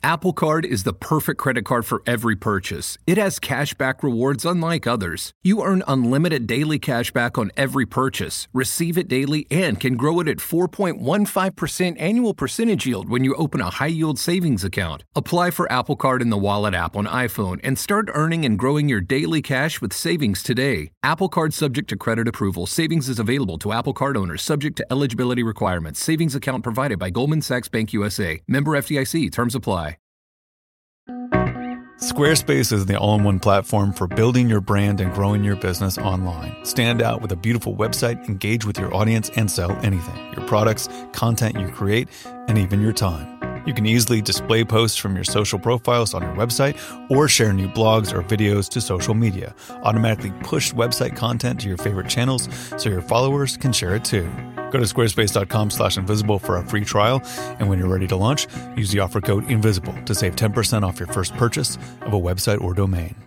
Apple Card is the perfect credit card for every purchase. It has cashback rewards unlike others. You earn unlimited daily cashback on every purchase, receive it daily, and can grow it at 4.15% annual percentage yield when you open a high-yield savings account. Apply for Apple Card in the Wallet app on iPhone and start earning and growing your daily cash with savings today. Apple Card subject to credit approval. Savings is available to Apple Card owners subject to eligibility requirements. Savings account provided by Goldman Sachs Bank USA. Member FDIC. Terms apply. Squarespace is the all-in-one platform for building your brand and growing your business online. Stand out with a beautiful website, engage with your audience, and sell anything. Your products, content you create, and even your time. You can easily display posts from your social profiles on your website or share new blogs or videos to social media. Automatically push website content to your favorite channels so your followers can share it too. Go to squarespace.com/invisible for a free trial, and when you're ready to launch, use the offer code INVISIBLE to save 10% off your first purchase of a website or domain.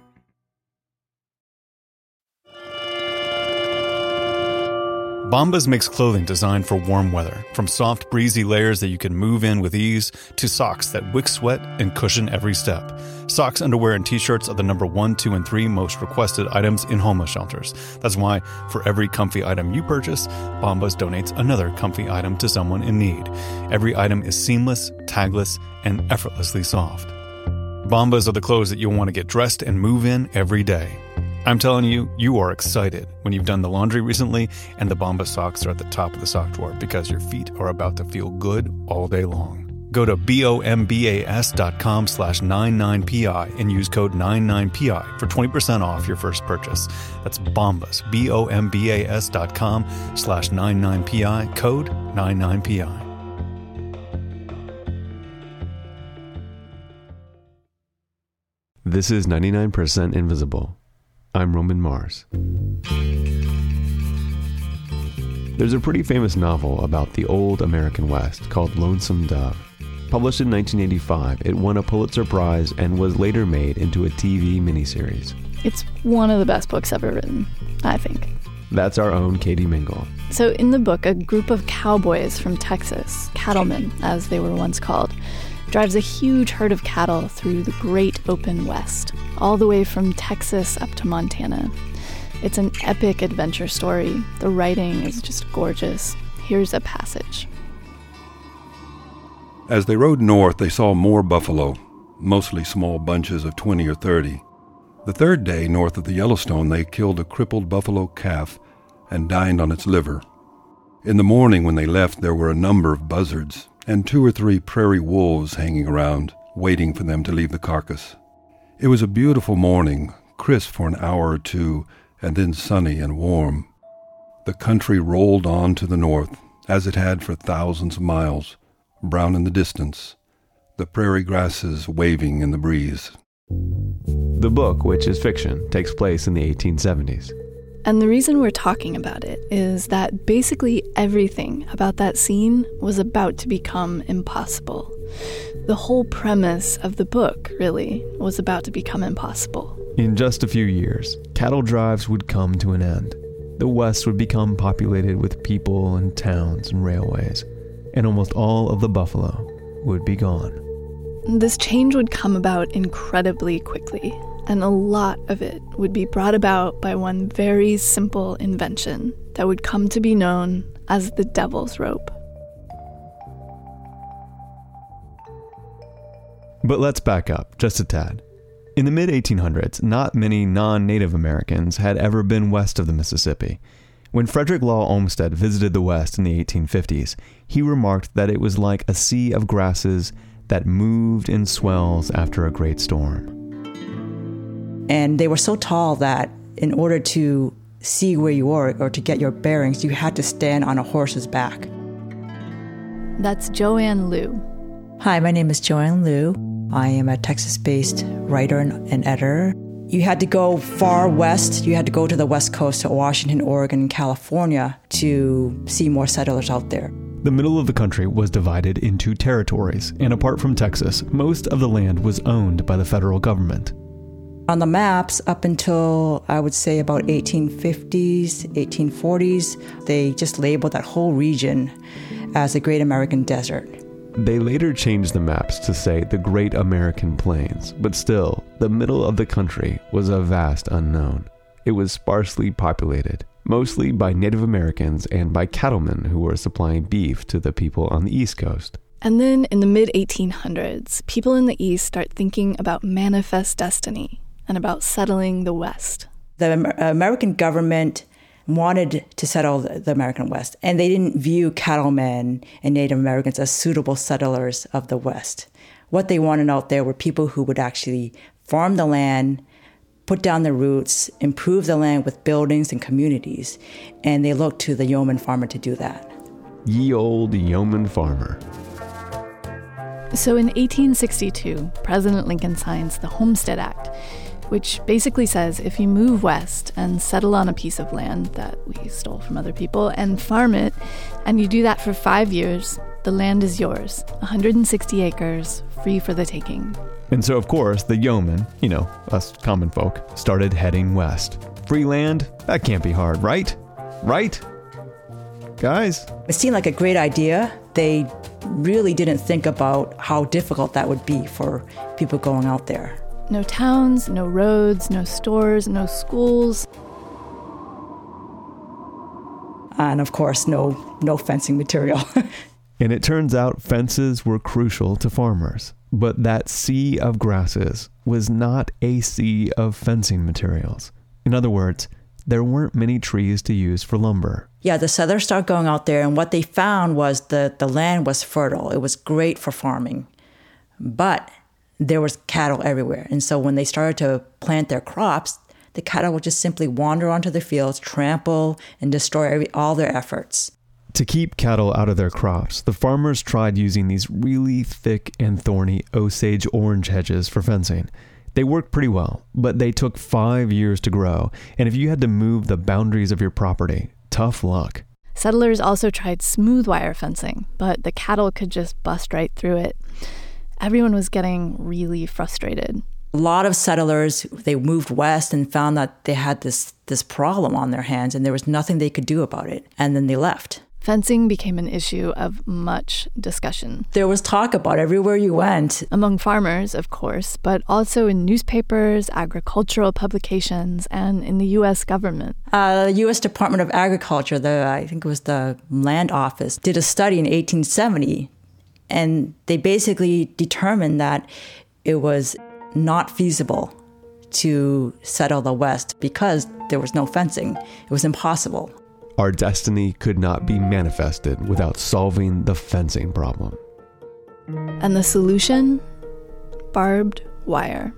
Bombas makes clothing designed for warm weather, from soft, breezy layers that you can move in with ease to socks that wick sweat and cushion every step. Socks, underwear, and t-shirts are the number 1, 2, and 3 most requested items in homeless shelters. That's why, for every comfy item you purchase, Bombas donates another comfy item to someone in need. Every item is seamless, tagless, and effortlessly soft. Bombas are the clothes that you'll want to get dressed and move in every day. I'm telling you, you are excited when you've done the laundry recently and the Bombas socks are at the top of the sock drawer because your feet are about to feel good all day long. Go to bombas.com/99pi and use code 99pi for 20% off your first purchase. That's Bombas, bombas.com/99pi, code 99pi. This is 99% Invisible. I'm Roman Mars. There's a pretty famous novel about the old American West called Lonesome Dove. Published in 1985, it won a Pulitzer Prize and was later made into a TV miniseries. It's one of the best books ever written, I think. That's our own Katie Mingle. So in the book, a group of cowboys from Texas, cattlemen as they were once called, drives a huge herd of cattle through the great open West, all the way from Texas up to Montana. It's an epic adventure story. The writing is just gorgeous. Here's a passage. As they rode north, they saw more buffalo, mostly small bunches of 20 or 30. The third day north of the Yellowstone, they killed a crippled buffalo calf and dined on its liver. In the morning when they left, there were a number of buzzards and 2 or 3 prairie wolves hanging around, waiting for them to leave the carcass. It was a beautiful morning, crisp for an hour or two, and then sunny and warm. The country rolled on to the north, as it had for thousands of miles, brown in the distance, the prairie grasses waving in the breeze. The book, which is fiction, takes place in the 1870s. And the reason we're talking about it is that basically everything about that scene was about to become impossible. The whole premise of the book, really, was about to become impossible. In just a few years, cattle drives would come to an end. The West would become populated with people and towns and railways, and almost all of the buffalo would be gone. This change would come about incredibly quickly, and a lot of it would be brought about by one very simple invention that would come to be known as the devil's rope. But let's back up just a tad. In the mid-1800s, not many non-Native Americans had ever been west of the Mississippi. When Frederick Law Olmsted visited the West in the 1850s, he remarked that it was like a sea of grasses that moved in swells after a great storm. And they were so tall that in order to see where you were or to get your bearings, you had to stand on a horse's back. That's Joanne Liu. Hi, my name is Joanne Liu. I am a Texas-based writer and editor. You had to go far west. You had to go to the West Coast, to Washington, Oregon, and California to see more settlers out there. The middle of the country was divided into territories, and apart from Texas, most of the land was owned by the federal government. On the maps, up until, I would say, about 1850s, 1840s, they just labeled that whole region as the Great American Desert. They later changed the maps to say the Great American Plains, but still, the middle of the country was a vast unknown. It was sparsely populated, mostly by Native Americans and by cattlemen who were supplying beef to the people on the East Coast. And then in the mid-1800s, people in the East start thinking about manifest destiny and about settling the West. The American government wanted to settle the American West, and they didn't view cattlemen and Native Americans as suitable settlers of the West. What they wanted out there were people who would actually farm the land, put down their roots, improve the land with buildings and communities, and they looked to the yeoman farmer to do that. Ye olde yeoman farmer. So in 1862, President Lincoln signs the Homestead Act, which basically says if you move west and settle on a piece of land that we stole from other people and farm it, and you do that for 5 years, the land is yours, 160 acres, free for the taking. And so, of course, the yeomen, us common folk, started heading west. Free land? That can't be hard, right? Right? Guys? It seemed like a great idea. They really didn't think about how difficult that would be for people going out there. No towns, no roads, no stores, no schools. And of course, no fencing material. And it turns out fences were crucial to farmers. But that sea of grasses was not a sea of fencing materials. In other words, there weren't many trees to use for lumber. Yeah, the settlers started going out there, and what they found was that the land was fertile. It was great for farming. But there was cattle everywhere. And so when they started to plant their crops, the cattle would just simply wander onto the fields, trample, and destroy all their efforts. To keep cattle out of their crops, the farmers tried using these really thick and thorny Osage orange hedges for fencing. They worked pretty well, but they took 5 years to grow. And if you had to move the boundaries of your property, tough luck. Settlers also tried smooth wire fencing, but the cattle could just bust right through it. Everyone was getting really frustrated. A lot of settlers, they moved west and found that they had this problem on their hands and there was nothing they could do about it. And then they left. Fencing became an issue of much discussion. There was talk about everywhere you went. Among farmers, of course, but also in newspapers, agricultural publications, and in the U.S. government. The U.S. Department of Agriculture, I think it was the Land Office, did a study in 1870. And they basically determined that it was not feasible to settle the West because there was no fencing. It was impossible. Our destiny could not be manifested without solving the fencing problem. And the solution? Barbed wire.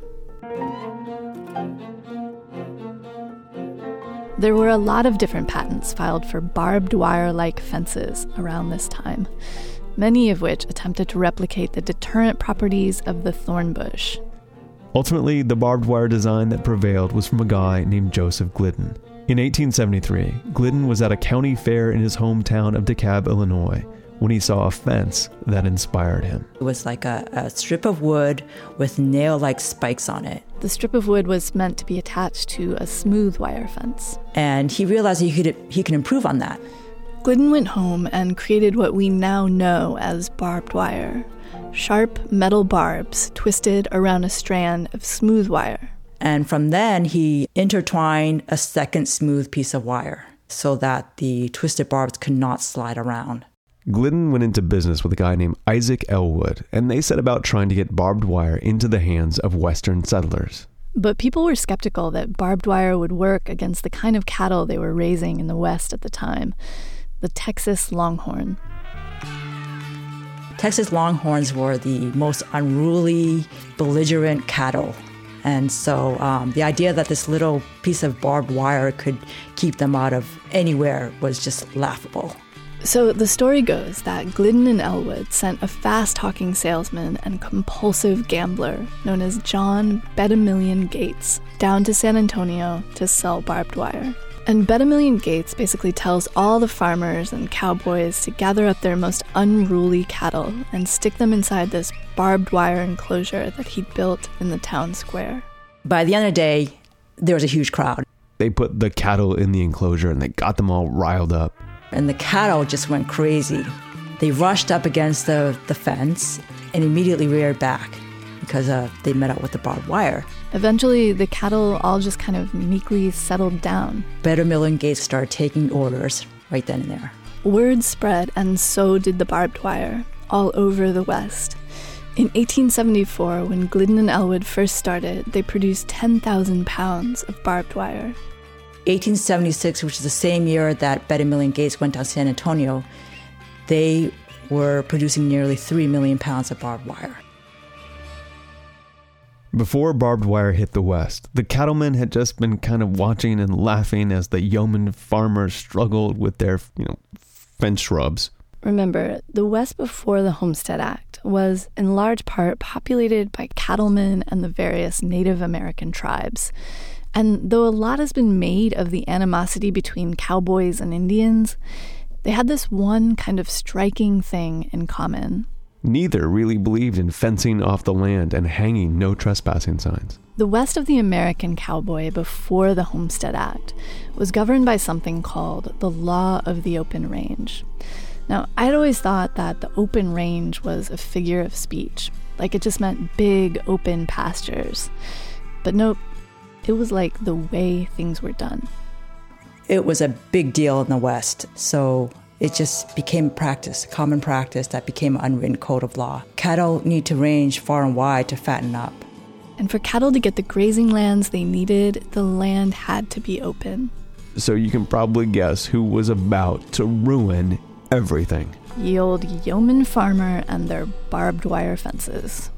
There were a lot of different patents filed for barbed wire-like fences around this time, many of which attempted to replicate the deterrent properties of the thorn bush. Ultimately, the barbed wire design that prevailed was from a guy named Joseph Glidden. In 1873, Glidden was at a county fair in his hometown of DeKalb, Illinois, when he saw a fence that inspired him. It was like a strip of wood with nail-like spikes on it. The strip of wood was meant to be attached to a smooth wire fence. And he realized he could improve on that. Glidden went home and created what we now know as barbed wire. Sharp metal barbs twisted around a strand of smooth wire. And from then, he intertwined a second smooth piece of wire so that the twisted barbs could not slide around. Glidden went into business with a guy named Isaac Elwood, and they set about trying to get barbed wire into the hands of Western settlers. But people were skeptical that barbed wire would work against the kind of cattle they were raising in the West at the time, the Texas Longhorn. Texas Longhorns were the most unruly, belligerent cattle. And so the idea that this little piece of barbed wire could keep them out of anywhere was just laughable. So the story goes that Glidden and Elwood sent a fast-talking salesman and compulsive gambler known as John Bet-A-Million Gates down to San Antonio to sell barbed wire. And Bet-A-Million Gates basically tells all the farmers and cowboys to gather up their most unruly cattle and stick them inside this barbed wire enclosure that he'd built in the town square. By the end of the day, there was a huge crowd. They put the cattle in the enclosure and they got them all riled up. And the cattle just went crazy. They rushed up against the fence and immediately reared back because they met up with the barbed wire. Eventually, the cattle all just kind of meekly settled down. Better Millen Gates started taking orders right then and there. Word spread, and so did the barbed wire, all over the West. In 1874, when Glidden and Elwood first started, they produced 10,000 pounds of barbed wire. 1876, which is the same year that Betty Millen Gates went down San Antonio, they were producing nearly 3 million pounds of barbed wire. Before barbed wire hit the West, the cattlemen had just been kind of watching and laughing as the yeoman farmers struggled with their, fence shrubs. Remember, the West before the Homestead Act was in large part populated by cattlemen and the various Native American tribes. And though a lot has been made of the animosity between cowboys and Indians, they had this one kind of striking thing in common. Neither really believed in fencing off the land and hanging no trespassing signs. The West of the American cowboy before the Homestead Act was governed by something called the Law of the Open Range. Now, I'd always thought that the open range was a figure of speech, like it just meant big open pastures. But nope, it was like the way things were done. It was a big deal in the West, so it just became practice, common practice that became an unwritten code of law. Cattle need to range far and wide to fatten up. And for cattle to get the grazing lands they needed, the land had to be open. So you can probably guess who was about to ruin everything. Ye old yeoman farmer and their barbed wire fences.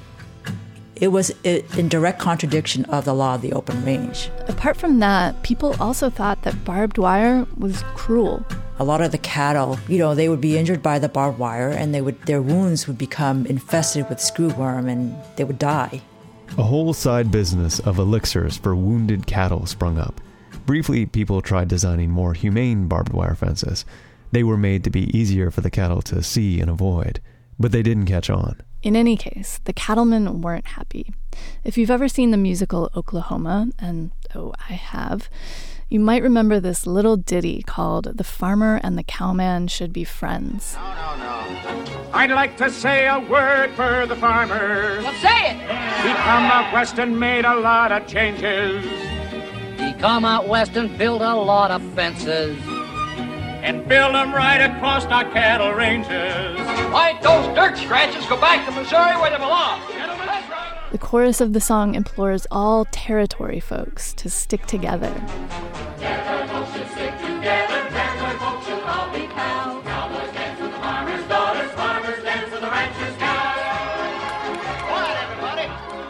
It was in direct contradiction of the law of the open range. Apart from that, people also thought that barbed wire was cruel. A lot of the cattle, they would be injured by the barbed wire and their wounds would become infested with screwworm and they would die. A whole side business of elixirs for wounded cattle sprung up. Briefly, people tried designing more humane barbed wire fences. They were made to be easier for the cattle to see and avoid, but they didn't catch on. In any case, the cattlemen weren't happy. If you've ever seen the musical Oklahoma, and I have, you might remember this little ditty called The Farmer and the Cowman Should Be Friends. No. I'd like to say a word for the farmer. Well, say it! He come out west and made a lot of changes. He come out west and built a lot of fences. And build them right across our cattle ranges. Why don't those dirt scratches go back to Missouri where they belong? Gentlemen, that's right. The chorus of the song implores all territory folks to stick together. Territory folks should stick together. Territory folks should all be pals. Cowboys dance with the farmers' daughters. Farmers dance with the ranchers' cows. Quiet, everybody.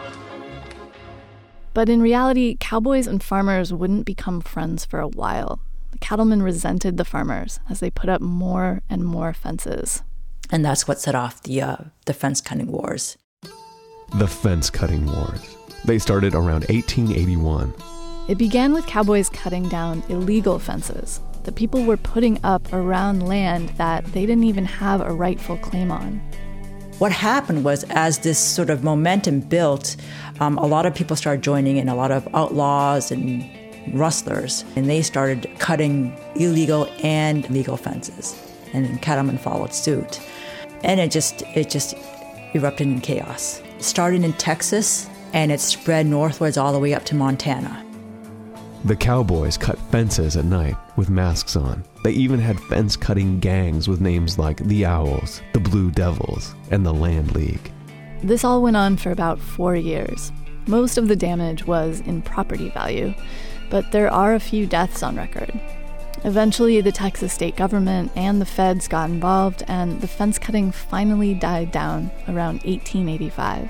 But in reality, cowboys and farmers wouldn't become friends for a while. The cattlemen resented the farmers as they put up more and more fences. And that's what set off the fence-cutting wars. The fence-cutting wars. They started around 1881. It began with cowboys cutting down illegal fences that people were putting up around land that they didn't even have a rightful claim on. What happened was, as this sort of momentum built, a lot of people started joining in, a lot of outlaws and rustlers, and they started cutting illegal and legal fences, and cattlemen followed suit, and it just erupted in chaos. It started in Texas, and it spread northwards all the way up to Montana. The cowboys cut fences at night with masks on. They even had fence-cutting gangs with names like the Owls, the Blue Devils, and the Land League. This all went on for about 4 years. Most of the damage was in property value, but there are a few deaths on record. Eventually, the Texas state government and the feds got involved, and the fence cutting finally died down around 1885.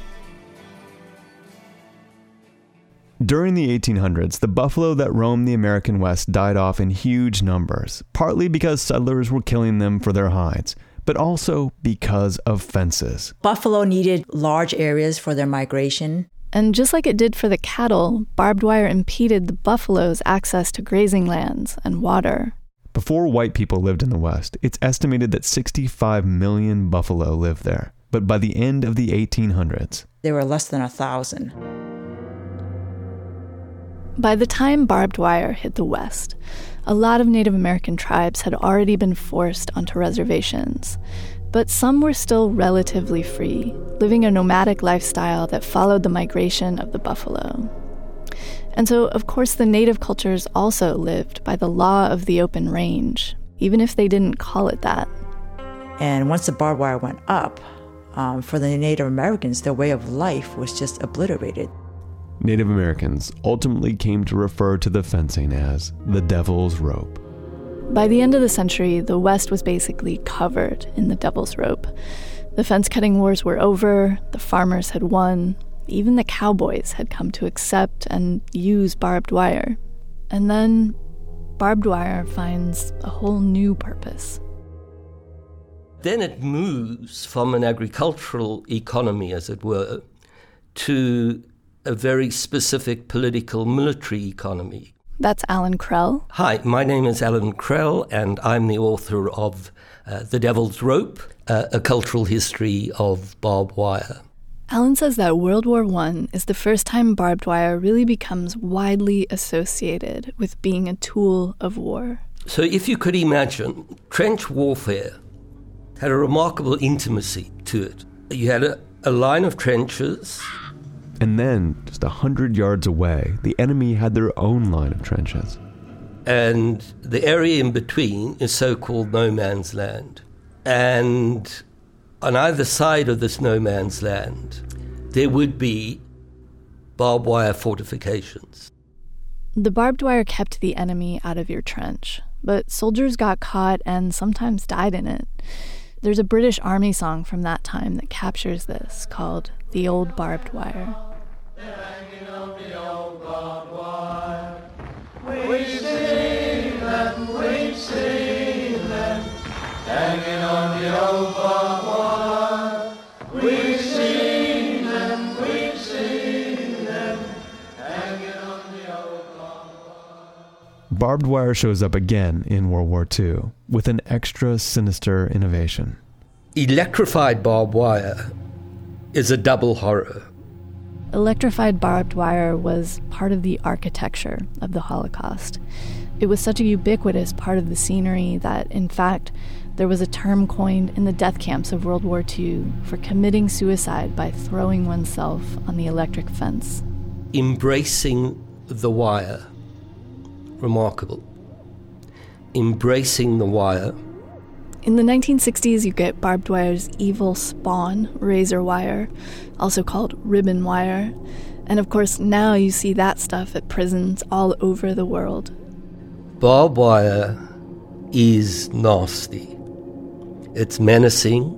During the 1800s, the buffalo that roamed the American West died off in huge numbers, partly because settlers were killing them for their hides, but also because of fences. Buffalo needed large areas for their migration. And just like it did for the cattle, barbed wire impeded the buffalo's access to grazing lands and water. Before white people lived in the West, it's estimated that 65 million buffalo lived there. But by the end of the 1800s, there were less than 1,000. By the time barbed wire hit the West, a lot of Native American tribes had already been forced onto reservations, but some were still relatively free, living a nomadic lifestyle that followed the migration of the buffalo. And so, of course, the native cultures also lived by the law of the open range, even if they didn't call it that. And once the barbed wire went up, for the Native Americans, their way of life was just obliterated. Native Americans ultimately came to refer to the fencing as the Devil's Rope. By the end of the century, the West was basically covered in the Devil's Rope. The fence-cutting wars were over, the farmers had won, even the cowboys had come to accept and use barbed wire. And then barbed wire finds a whole new purpose. Then it moves from an agricultural economy, as it were, to a very specific political military economy. That's Alan Krell. Hi, my name is Alan Krell, and I'm the author of The Devil's Rope, a cultural history of barbed wire. Alan says that World War I is the first time barbed wire really becomes widely associated with being a tool of war. So if you could imagine, trench warfare had a remarkable intimacy to it. You had a line of trenches. And then, just 100 yards away, the enemy had their own line of trenches. And the area in between is so-called no man's land. And on either side of this no man's land, there would be barbed wire fortifications. The barbed wire kept the enemy out of your trench, but soldiers got caught and sometimes died in it. There's a British Army song from that time that captures this, called The Old Barbed Wire. Hanging on the old barbed wire. We've seen them, we've seen them. Hanging on the old barbed wire. We've seen them, we've seen them. Hanging on the old barbed wire. Barbed wire shows up again in World War II with an extra sinister innovation. Electrified barbed wire is a double horror. Electrified barbed wire was part of the architecture of the Holocaust. It was such a ubiquitous part of the scenery that, in fact, there was a term coined in the death camps of World War II for committing suicide by throwing oneself on the electric fence. Embracing the wire. Remarkable. Embracing the wire. In the 1960s, you get barbed wire's evil spawn, razor wire, also called ribbon wire. And of course, now you see that stuff at prisons all over the world. Barbed wire is nasty. It's menacing.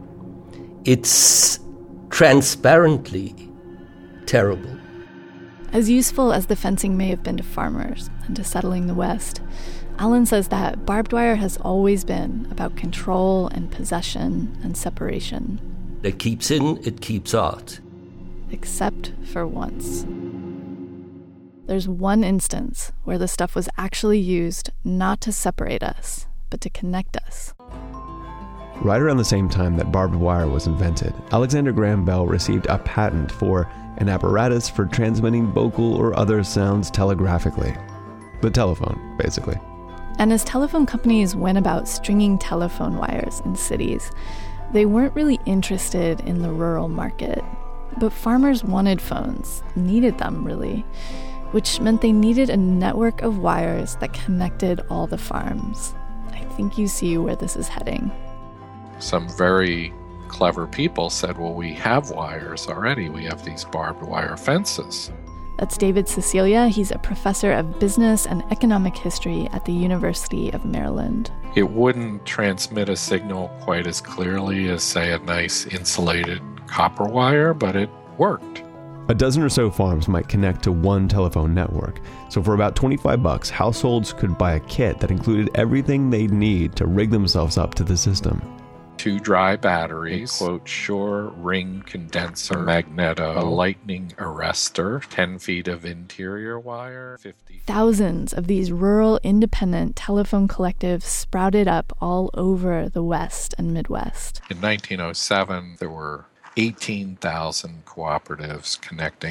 It's transparently terrible. As useful as the fencing may have been to farmers and to settling the West, Alan says that barbed wire has always been about control and possession and separation. It keeps in, it keeps out. Except for once. There's one instance where the stuff was actually used not to separate us, but to connect us. Right around the same time that barbed wire was invented, Alexander Graham Bell received a patent for an apparatus for transmitting vocal or other sounds telegraphically. The telephone, basically. And as telephone companies went about stringing telephone wires in cities, they weren't really interested in the rural market. But farmers wanted phones, needed them really, which meant they needed a network of wires that connected all the farms. I think you see where this is heading. Some very clever people said, well, we have wires already. We have these barbed wire fences. That's David Cecilia. He's a professor of business and economic history at the University of Maryland. It wouldn't transmit a signal quite as clearly as, say, a nice insulated copper wire, but it worked. A dozen or so farms might connect to one telephone network. So for about $25, households could buy a kit that included everything they'd need to rig themselves up to the system. 2 dry batteries, quote, Shure ring condenser, magneto, a lightning arrestor, 10 feet of interior wire, 50. Thousands of these rural independent telephone collectives sprouted up all over the West and Midwest. In 1907, there were 18,000 cooperatives connecting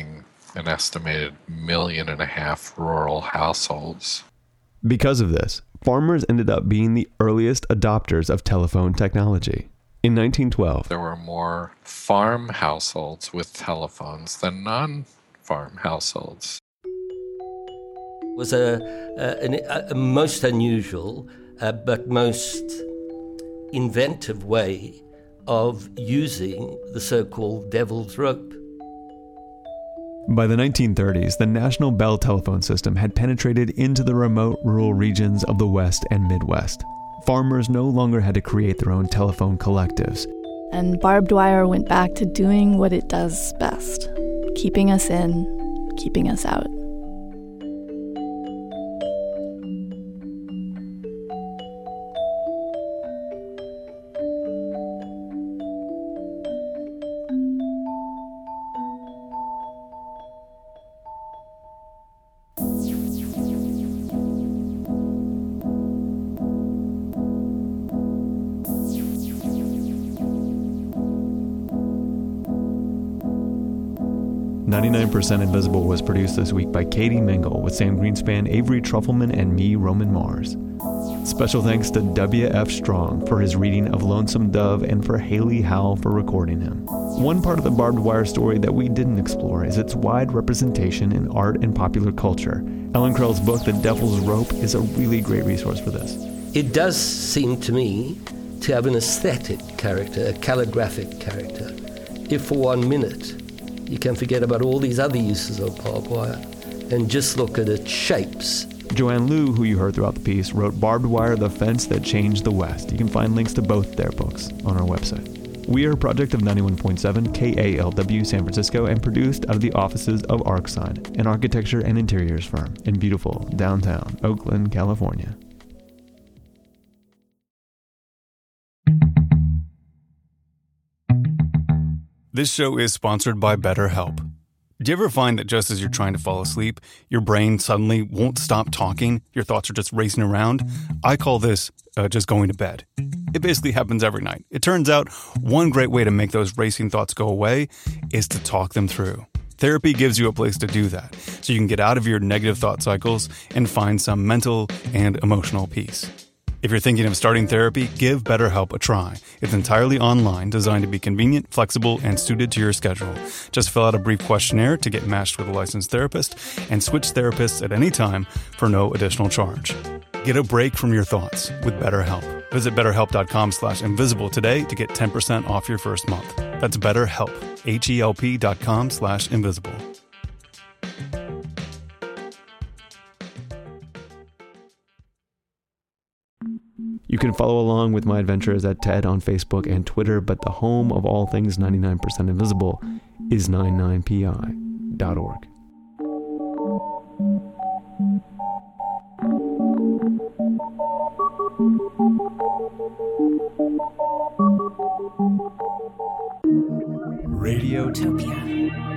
an estimated 1.5 million rural households. Because of this, farmers ended up being the earliest adopters of telephone technology. In 1912, there were more farm households with telephones than non-farm households. It was a most unusual but most inventive way of using the so-called devil's rope. By the 1930s, the National Bell telephone system had penetrated into the remote rural regions of the West and Midwest. Farmers no longer had to create their own telephone collectives. And barbed wire went back to doing what it does best, keeping us in, keeping us out. "99% Invisible" was produced this week by Katie Mingle with Sam Greenspan, Avery Trufelman, and me, Roman Mars. Special thanks to W.F. Strong for his reading of Lonesome Dove and for Haley Howell for recording him. One part of the barbed wire story that we didn't explore is its wide representation in art and popular culture. Ellen Krell's book, The Devil's Rope, is a really great resource for this. It does seem to me to have an aesthetic character, a calligraphic character. If for 1 minute you can forget about all these other uses of barbed wire and just look at its shapes. Joanne Liu, who you heard throughout the piece, wrote Barbed Wire, The Fence That Changed the West. You can find links to both their books on our website. We are a project of 91.7 KALW San Francisco and produced out of the offices of Arcsine, an architecture and interiors firm in beautiful downtown Oakland, California. This show is sponsored by BetterHelp. Do you ever find that just as you're trying to fall asleep, your brain suddenly won't stop talking? Your thoughts are just racing around? I call this just going to bed. It basically happens every night. It turns out one great way to make those racing thoughts go away is to talk them through. Therapy gives you a place to do that, so you can get out of your negative thought cycles and find some mental and emotional peace. If you're thinking of starting therapy, give BetterHelp a try. It's entirely online, designed to be convenient, flexible, and suited to your schedule. Just fill out a brief questionnaire to get matched with a licensed therapist and switch therapists at any time for no additional charge. Get a break from your thoughts with BetterHelp. Visit BetterHelp.com/invisible today to get 10% off your first month. That's BetterHelp, HELP.com/invisible. You can follow along with my adventures at TED on Facebook and Twitter, but the home of all things 99% Invisible is 99pi.org. Radiotopia.